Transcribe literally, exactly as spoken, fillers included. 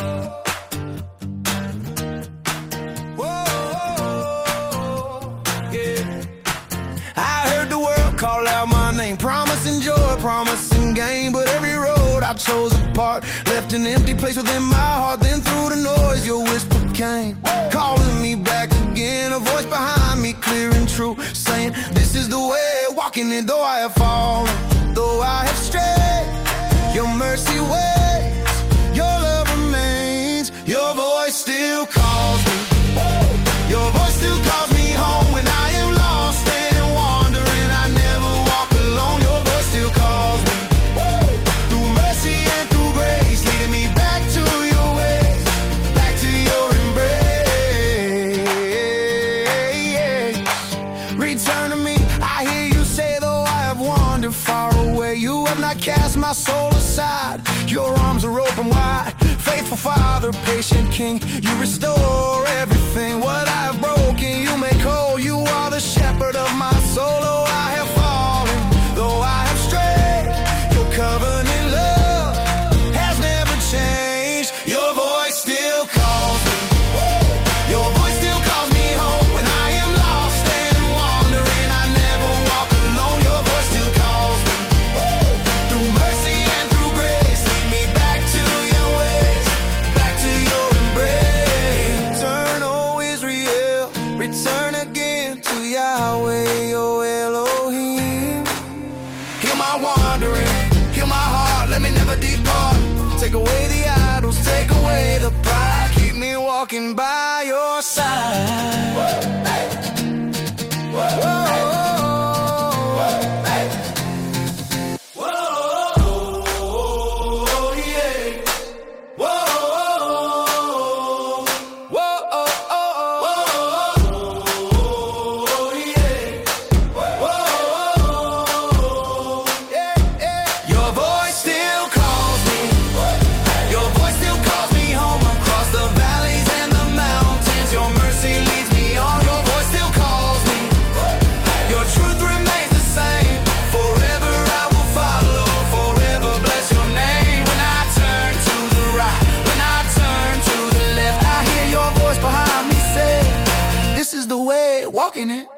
Call out my name, promising joy, promising gain. But every road I chose apart left an empty place within my heart. Then through the noise your whisper came, calling me back again. A voice behind me, clear and true, saying this is the way, walking it. Though I have fallen, though I have strayed, your mercy waits, your love remains. Your voice still calls me, your voice still calls me home when I am lost and wandering. I never walk alone. Your voice still calls me through mercy and through grace, leading me back to your ways, back to your embrace. Return to me, I hear you say, though I have wandered far away, you have not cast my soul aside. Your arms are open wide, faithful Father, patient King. You restore everything what I have broken, you make whole. You are the shepherd of my soul. Though I have fallen, though I have strayed, your covenant love has never changed. Your voice still calls me, your voice still calls me home when I am lost and wandering. I never walk alone. Your voice still calls me through mercy and through grace, lead me back to your ways, back to your embrace. Return, oh Israel, return again to Yahweh, oh Elohim. Heal my wandering, heal my heart, let me never depart. Take away the idols, take away the pride, keep me walking by your side. Hey. Whoa. Hey. Whoa, yeah. Whoa, whoa, whoa, yeah. Whoa, yeah, yeah. Your voice still calls me, your voice still calls me home across the valleys and the mountains. Your mercy leads me on. Your voice still calls me, your truth remains the same. Forever I will follow, forever bless your name. When I turn to the right, when I turn to the left, I hear your voice behind me say, this is the way, walking it.